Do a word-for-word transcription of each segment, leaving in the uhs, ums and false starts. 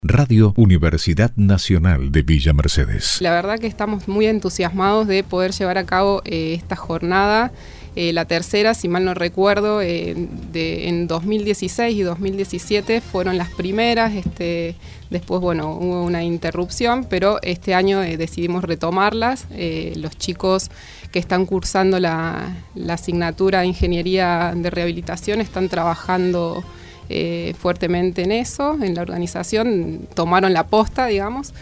Radio Universidad Nacional de Villa Mercedes. La verdad que estamos muy entusiasmados de poder llevar a cabo eh, esta jornada, eh, la tercera, si mal no recuerdo, eh, de, en dos mil dieciséis y dos mil diecisiete fueron las primeras, este, después bueno, hubo una interrupción, pero este año eh, decidimos retomarlas. Eh, los chicos que están cursando la, la asignatura de Ingeniería de Rehabilitación están trabajando Eh, fuertemente en eso, en la organización, tomaron la posta, digamos,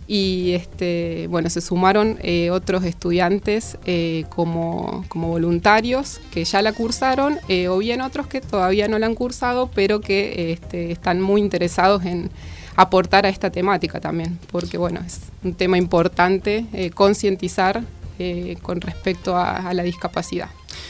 y este, bueno, se sumaron eh, otros estudiantes eh, como, como voluntarios que ya la cursaron, eh, o bien otros que todavía no la han cursado, pero que este, están muy interesados en aportar a esta temática también, porque bueno, es un tema importante eh, concientizar eh, con respecto a, a la discapacidad.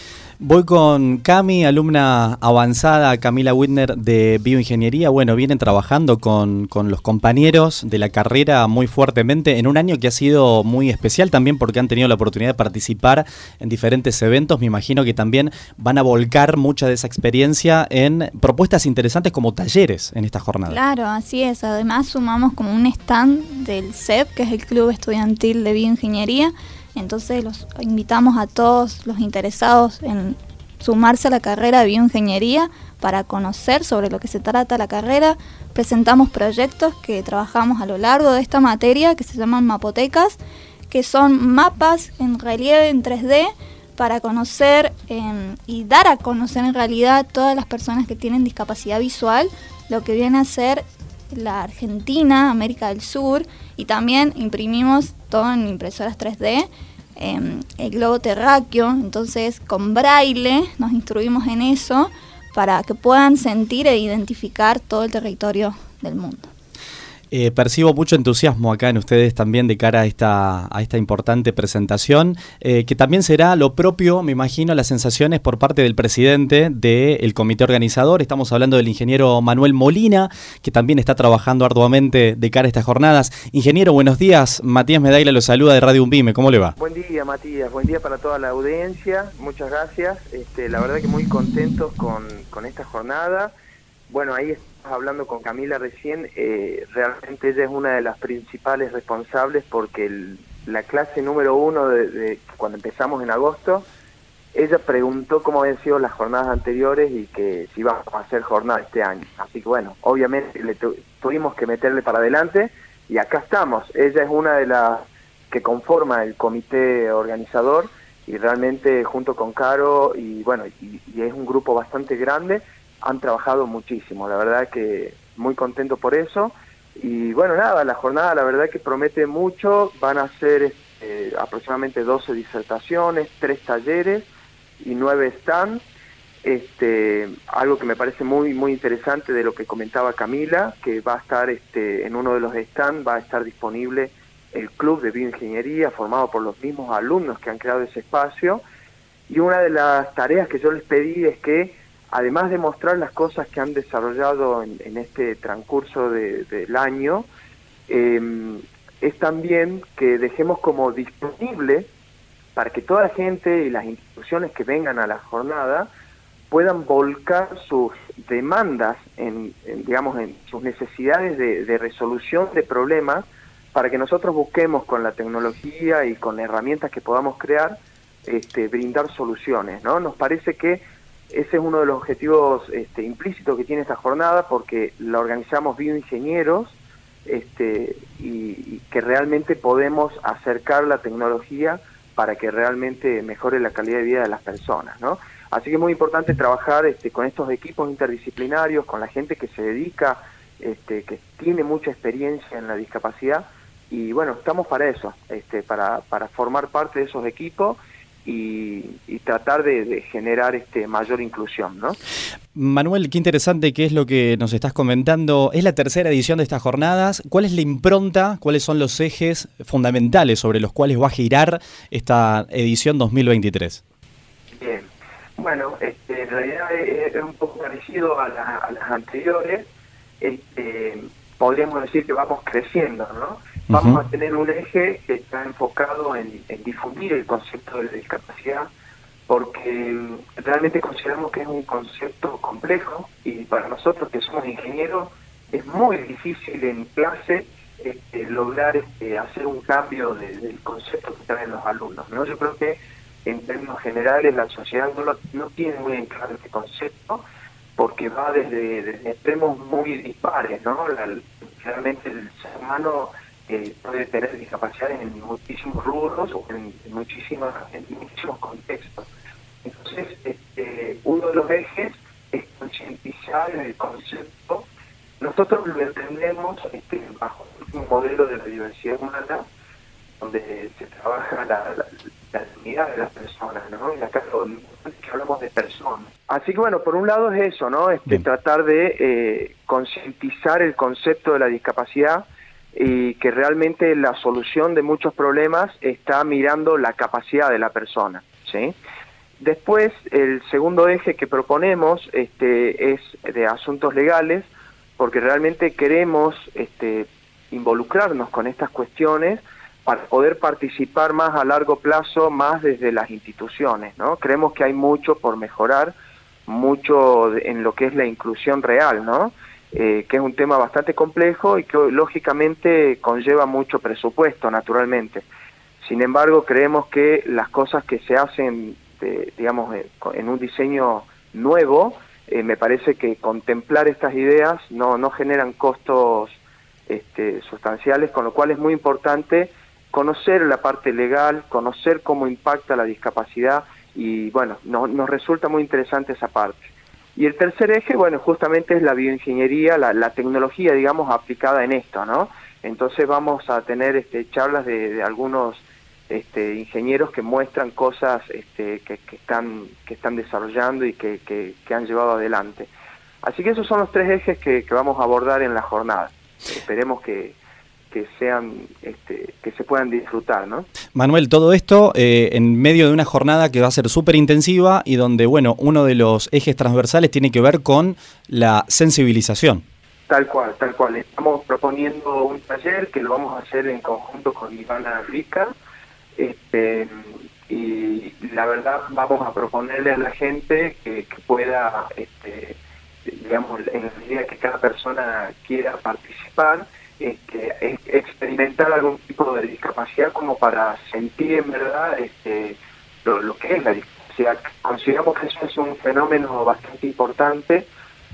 Voy con Cami, alumna avanzada, Camila Whitner de Bioingeniería. Bueno, vienen trabajando con, con los compañeros de la carrera muy fuertemente en un año que ha sido muy especial también porque han tenido la oportunidad de participar en diferentes eventos. Me imagino que también van a volcar mucha de esa experiencia en propuestas interesantes como talleres en esta jornada. Claro, así es. Además sumamos como un stand del C E P, que es el Club Estudiantil de Bioingeniería. Entonces los invitamos a todos los interesados en sumarse a la carrera de bioingeniería para conocer sobre lo que se trata la carrera. Presentamos proyectos que trabajamos a lo largo de esta materia que se llaman mapotecas, que son mapas en relieve en tres D para conocer eh, y dar a conocer en realidad todas las personas que tienen discapacidad visual, lo que viene a ser la Argentina, América del Sur, y también imprimimos todo en impresoras tres D, eh, el globo terráqueo. Entonces con braille nos instruimos en eso para que puedan sentir e identificar todo el territorio del mundo. Eh, percibo mucho entusiasmo acá en ustedes también de cara a esta, a esta importante presentación, eh, que también será lo propio, me imagino, las sensaciones por parte del presidente del comité organizador. Estamos hablando del ingeniero Manuel Molina, que también está trabajando arduamente de cara a estas jornadas. Ingeniero, buenos días. Matías Medaila lo saluda de Radio Umbime. ¿Cómo le va? Buen día, Matías. Buen día para toda la audiencia. Muchas gracias. Este, la verdad que muy contentos con, con esta jornada. Bueno, ahí estamos hablando con Camila recién, eh, realmente ella es una de las principales responsables porque el, la clase número uno de, de cuando empezamos en agosto, ella preguntó cómo habían sido las jornadas anteriores y que si íbamos a hacer jornada este año. Así que bueno, obviamente le tu, tuvimos que meterle para adelante y acá estamos. Ella es una de las que conforma el comité organizador y realmente junto con Caro y bueno, y, y es un grupo bastante grande. Han trabajado muchísimo, la verdad que muy contento por eso. Y bueno, nada, la jornada la verdad que promete mucho. Van a ser eh, aproximadamente doce disertaciones, tres talleres y nueve stands. Este, algo que me parece muy muy interesante de lo que comentaba Camila, que va a estar este, en uno de los stands, va a estar disponible el Club de Bioingeniería, formado por los mismos alumnos que han creado ese espacio. Y una de las tareas que yo les pedí es que además de mostrar las cosas que han desarrollado en, en este transcurso de, del año, eh, es también que dejemos como disponible para que toda la gente y las instituciones que vengan a la jornada puedan volcar sus demandas, en, en digamos, en sus necesidades de, de resolución de problemas, para que nosotros busquemos con la tecnología y con las herramientas que podamos crear, este, brindar soluciones, ¿no? Nos parece que ese es uno de los objetivos este, implícitos que tiene esta jornada, porque la organizamos bioingenieros este, y, y que realmente podemos acercar la tecnología para que realmente mejore la calidad de vida de las personas, ¿no? Así que es muy importante trabajar este, con estos equipos interdisciplinarios, con la gente que se dedica, este, que tiene mucha experiencia en la discapacidad, y bueno, estamos para eso, este, para, para formar parte de esos equipos Y, y tratar de, de generar este mayor inclusión, ¿no? Manuel, qué interesante qué es lo que nos estás comentando. Es la tercera edición de estas jornadas. ¿Cuál es la impronta, cuáles son los ejes fundamentales sobre los cuales va a girar esta edición dos mil veintitrés? Bien, bueno, este, en realidad es, es un poco parecido a, la, a las anteriores. Este, podríamos decir que vamos creciendo, ¿no? Vamos uh-huh. a tener un eje que está enfocado en, en difundir el concepto de la discapacidad, porque realmente consideramos que es un concepto complejo y para nosotros que somos ingenieros es muy difícil en clase este, lograr este, hacer un cambio de, del concepto que traen los alumnos, ¿no? Yo creo que en términos generales la sociedad no, lo, no tiene muy en claro este concepto, porque va desde, desde extremos muy dispares, ¿no? La, realmente el ser humano eh, puede tener discapacidades en muchísimos rubros o en, en, muchísimas, en muchísimos contextos. Entonces, este, uno de los ejes es concientizar el concepto. Nosotros lo entendemos este, bajo un modelo de la diversidad humana, donde se trabaja la, la, la dignidad de las personas, ¿no? Y acá lo importante es que hablamos de personas. Así que bueno, por un lado es eso, ¿no? Este, tratar de eh, concientizar el concepto de la discapacidad y que realmente la solución de muchos problemas está mirando la capacidad de la persona, ¿sí? Después, el segundo eje que proponemos este, es de asuntos legales, porque realmente queremos este, involucrarnos con estas cuestiones para poder participar más a largo plazo, más desde las instituciones, ¿no? Creemos que hay mucho por mejorar, mucho en lo que es la inclusión real, ¿no? Eh, que es un tema bastante complejo y que lógicamente conlleva mucho presupuesto, naturalmente. Sin embargo, creemos que las cosas que se hacen, de, digamos, en un diseño nuevo, eh, me parece que contemplar estas ideas no, no generan costos este, sustanciales, con lo cual es muy importante conocer la parte legal, conocer cómo impacta la discapacidad y bueno, no, nos resulta muy interesante esa parte. Y el tercer eje, bueno, justamente es la bioingeniería, la, la tecnología, digamos, aplicada en esto, ¿no? Entonces vamos a tener este, charlas de, de algunos este, ingenieros que muestran cosas este, que, que, están, que están desarrollando y que, que, que han llevado adelante. Así que esos son los tres ejes que, que vamos a abordar en la jornada. Esperemos que que sean este, que se puedan disfrutar, ¿no? Manuel, todo esto eh, en medio de una jornada que va a ser súper intensiva y donde, bueno, uno de los ejes transversales tiene que ver con la sensibilización. Tal cual, tal cual. Estamos proponiendo un taller que lo vamos a hacer en conjunto con Ivana Rica, este, y la verdad vamos a proponerle a la gente que, que pueda, este, digamos, en la medida que cada persona quiera participar, Este, experimentar algún tipo de discapacidad como para sentir en verdad este, lo, lo que es la discapacidad. Consideramos que eso es un fenómeno bastante importante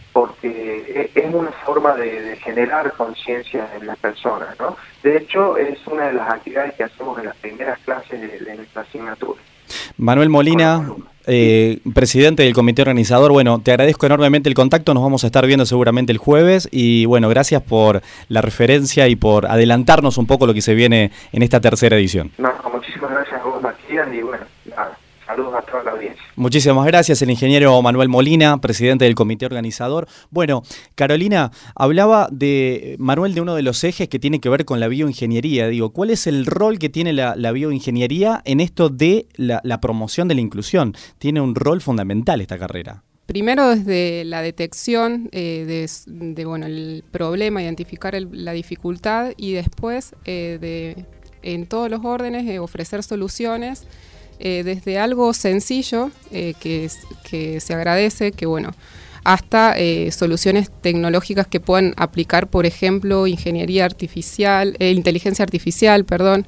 porque es una forma de, de generar conciencia en las personas, ¿no? De hecho, es una de las actividades que hacemos en las primeras clases de, de nuestra asignatura. Manuel Molina, eh, presidente del comité organizador, bueno, te agradezco enormemente el contacto, nos vamos a estar viendo seguramente el jueves y bueno, gracias por la referencia y por adelantarnos un poco lo que se viene en esta tercera edición. No, muchísimas gracias a vos, Matías, y bueno, nada. Saludos a toda la audiencia. Muchísimas gracias, el ingeniero Manuel Molina, presidente del comité organizador. Bueno, Carolina, hablaba de Manuel de uno de los ejes que tiene que ver con la bioingeniería. Digo, ¿cuál es el rol que tiene la, la bioingeniería en esto de la, la promoción de la inclusión? Tiene un rol fundamental esta carrera. Primero desde la detección eh, de, de bueno el problema, identificar el, la dificultad y después eh, de en todos los órdenes eh, ofrecer soluciones. Eh, desde algo sencillo, eh, que, que se agradece, que bueno, hasta eh, soluciones tecnológicas que puedan aplicar, por ejemplo, ingeniería artificial, eh, inteligencia artificial, perdón,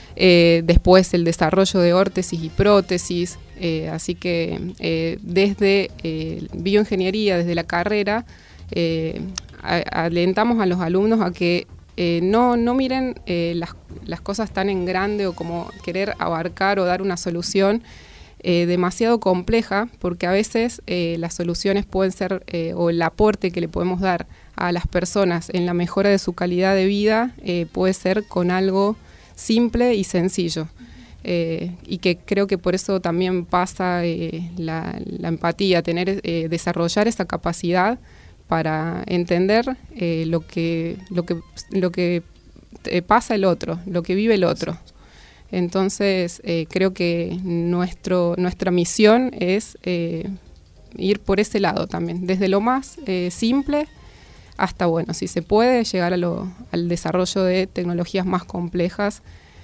eh, después el desarrollo de órtesis y prótesis, eh, así que eh, desde eh, bioingeniería, desde la carrera, eh, a, alentamos a los alumnos a que Eh, no, no miren eh, las, las cosas tan en grande o como querer abarcar o dar una solución eh, demasiado compleja, porque a veces eh, las soluciones pueden ser, eh, o el aporte que le podemos dar a las personas en la mejora de su calidad de vida eh, puede ser con algo simple y sencillo. Eh, y que creo que por eso también pasa eh, la, la empatía, tener, eh, desarrollar esa capacidad para entender eh, lo que lo que lo que eh, pasa el otro, lo que vive el otro. Entonces eh, creo que nuestro nuestra misión es eh, ir por ese lado también, desde lo más eh, simple hasta, bueno, si se puede, llegar a lo, al desarrollo de tecnologías más complejas.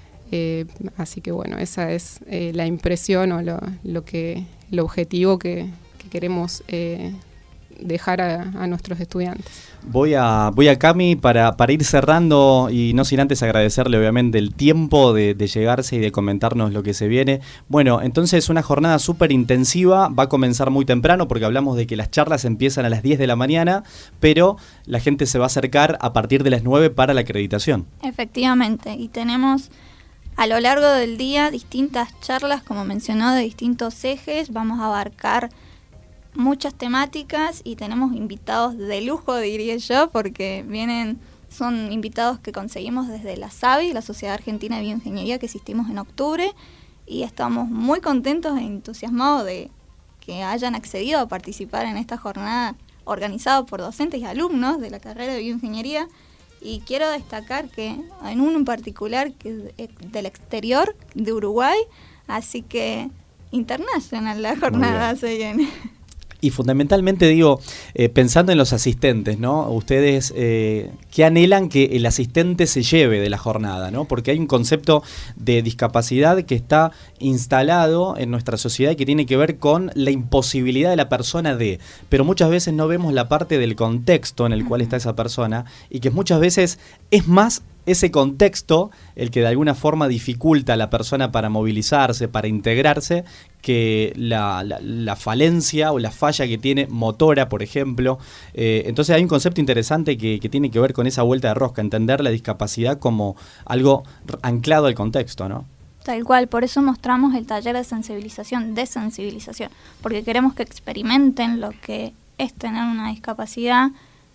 Eh, así que bueno, esa es eh, la impresión o lo, lo que el objetivo que, que queremos eh, dejar a, a nuestros estudiantes. Voy a, voy a Cami para, para ir cerrando y no sin antes agradecerle obviamente el tiempo de, de llegarse y de comentarnos lo que se viene. Bueno, entonces una jornada súper intensiva, va a comenzar muy temprano porque hablamos de que las charlas empiezan a las diez de la mañana, pero la gente se va a acercar a partir de las nueve para la acreditación. Efectivamente, y tenemos a lo largo del día distintas charlas, como mencionó, de distintos ejes. Vamos a abarcar muchas temáticas y tenemos invitados de lujo, diría yo, porque vienen, son invitados que conseguimos desde la SABI, la Sociedad Argentina de Bioingeniería, que asistimos en octubre, y estamos muy contentos e entusiasmados de que hayan accedido a participar en esta jornada organizada por docentes y alumnos de la carrera de Bioingeniería. Y quiero destacar que en uno en particular, que es del exterior, de Uruguay, así que internacional la jornada se viene. Y fundamentalmente digo, eh, pensando en los asistentes, ¿no? Ustedes, eh, ¿qué anhelan que el asistente se lleve de la jornada, ¿no? Porque hay un concepto de discapacidad que está instalado en nuestra sociedad y que tiene que ver con la imposibilidad de la persona de, pero muchas veces no vemos la parte del contexto en el cual está esa persona y que muchas veces es más ese contexto el que de alguna forma dificulta a la persona para movilizarse, para integrarse, que la, la, la falencia o la falla que tiene motora, por ejemplo. Eh, entonces hay un concepto interesante que, que tiene que ver con esa vuelta de rosca, entender la discapacidad como algo anclado al contexto, ¿no? Tal cual, por eso mostramos el taller de sensibilización, de sensibilización, porque queremos que experimenten lo que es tener una discapacidad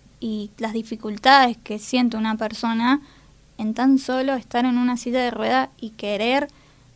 y las dificultades que siente una persona en tan solo estar en una silla de rueda y querer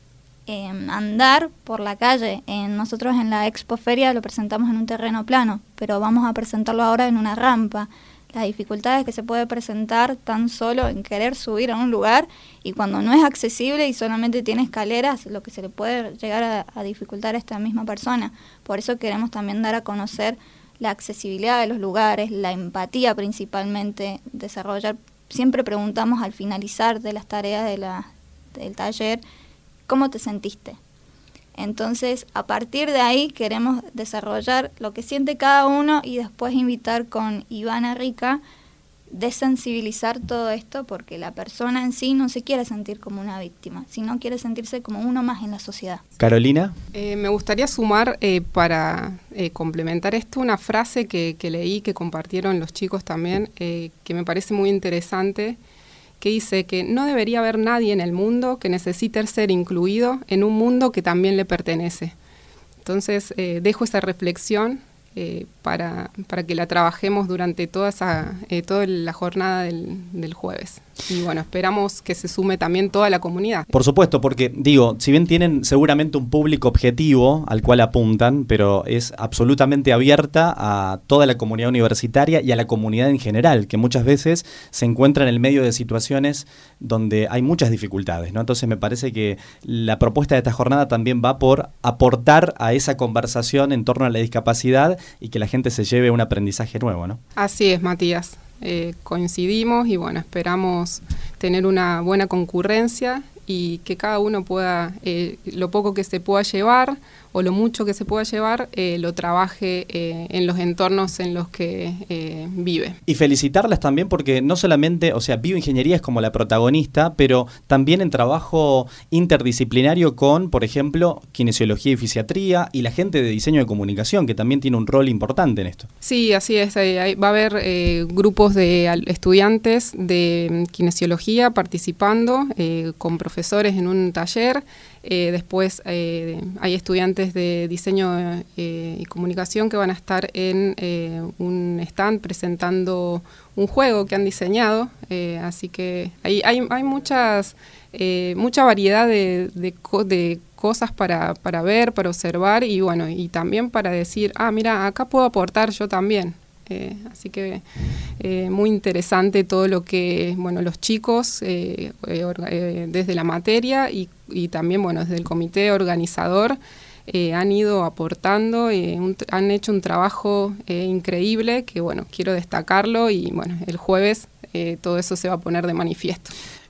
eh, andar por la calle. En, nosotros en la Expoferia lo presentamos en un terreno plano, pero vamos a presentarlo ahora en una rampa. Las dificultades que se puede presentar tan solo en querer subir a un lugar y cuando no es accesible y solamente tiene escaleras, lo que se le puede llegar a, a dificultar a esta misma persona. Por eso queremos también dar a conocer la accesibilidad de los lugares, la empatía principalmente, desarrollar. Siempre preguntamos al finalizar de las tareas de la, del taller, ¿cómo te sentiste? Entonces, a partir de ahí queremos desarrollar lo que siente cada uno y después invitar con Ivana Rica, desensibilizar todo esto, porque la persona en sí no se quiere sentir como una víctima, sino quiere sentirse como uno más en la sociedad. Carolina. Eh, me gustaría sumar, eh, para eh, complementar esto, una frase que, que leí, que compartieron los chicos también, eh, que me parece muy interesante, que dice que no debería haber nadie en el mundo que necesite ser incluido en un mundo que también le pertenece. Entonces, eh, dejo esa reflexión eh, para, para que la trabajemos durante toda esa eh, toda la jornada del, del jueves. Y bueno, esperamos que se sume también toda la comunidad. Por supuesto, porque digo, si bien tienen seguramente un público objetivo al cual apuntan, pero es absolutamente abierta a toda la comunidad universitaria y a la comunidad en general, que muchas veces se encuentra en el medio de situaciones donde hay muchas dificultades, ¿no? Entonces me parece que la propuesta de esta jornada también va por aportar a esa conversación en torno a la discapacidad y que la gente se lleve un aprendizaje nuevo, ¿no? Así es, Matías. Eh, coincidimos y bueno, esperamos tener una buena concurrencia y que cada uno pueda, eh, lo poco que se pueda llevar o lo mucho que se pueda llevar, eh, lo trabaje eh, en los entornos en los que eh, vive. Y felicitarlas también porque no solamente, o sea, bioingeniería es como la protagonista, pero también en trabajo interdisciplinario con, por ejemplo, kinesiología y fisiatría y la gente de diseño de comunicación, que también tiene un rol importante en esto. Sí, así es. Eh, hay, va a haber eh, grupos de al, estudiantes de kinesiología participando eh, con profesores en un taller. Eh, después eh, hay estudiantes de diseño eh, y comunicación que van a estar en eh, un stand presentando un juego que han diseñado, eh, así que hay, hay, hay muchas eh, mucha variedad de, de, co- de cosas para, para ver, para observar y bueno, y también para decir, ah, mira, acá puedo aportar yo también. Eh, así que eh, muy interesante todo lo que, bueno, los chicos eh, eh, orga, eh, desde la materia y, y también, bueno, desde el comité organizador eh, han ido aportando, eh, un, han hecho un trabajo eh, increíble que, bueno, quiero destacarlo y, bueno, el jueves eh, todo eso se va a poner de manifiesto.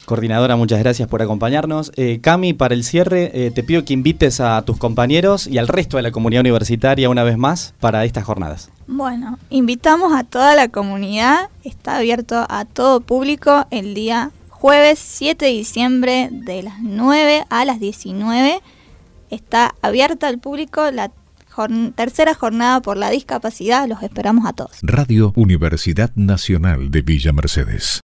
Coordinadora, muchas gracias por acompañarnos. Eh, Cami, para el cierre, eh, te pido que invites a tus compañeros y al resto de la comunidad universitaria una vez más para estas jornadas. Bueno, invitamos a toda la comunidad, está abierto a todo público el día jueves siete de diciembre de las nueve a las diecinueve. Está abierta al público la jorn- tercera jornada por la discapacidad, los esperamos a todos. Radio Universidad Nacional de Villa Mercedes.